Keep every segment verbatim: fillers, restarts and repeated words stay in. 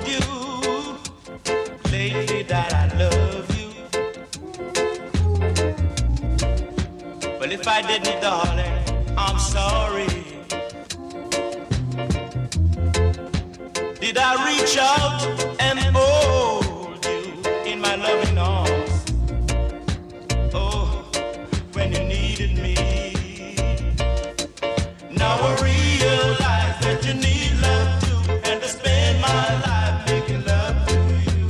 you lately that I love you. Well, if I didn't, darling, I'm sorry. Did I reach out and hold you in my loving arms? Oh, when you needed me. Now I realize that you need love too, and to spend my life making love to you.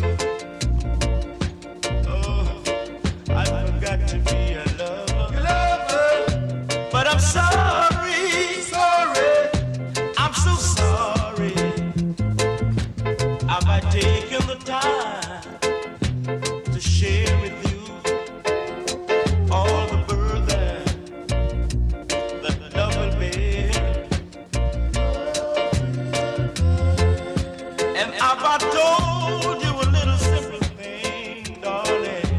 Oh, I forgot to be a lover, lover. But I'm sorry, sorry, I'm so sorry. Have I taken the time to share with you all the burden that love will bear? And have I told you a little simple thing, darling?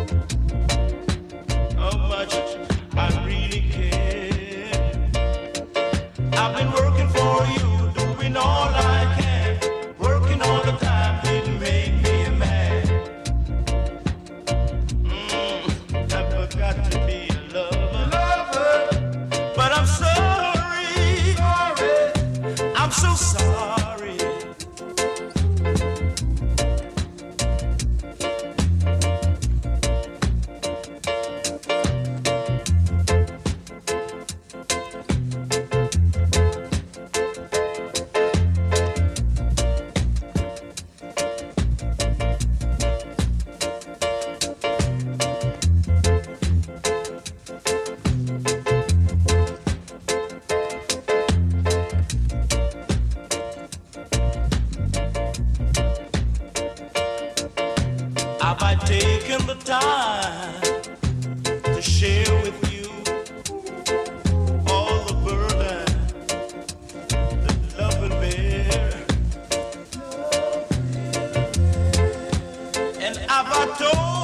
How much I really care. I've been working for you, doing all I can, working all the time, didn't make me a man. Mm, I forgot to be a lover, lover. But I'm sorry, sorry, I'm so sorry. Have I taken the time to share with you all the burden that love will bear? And have I told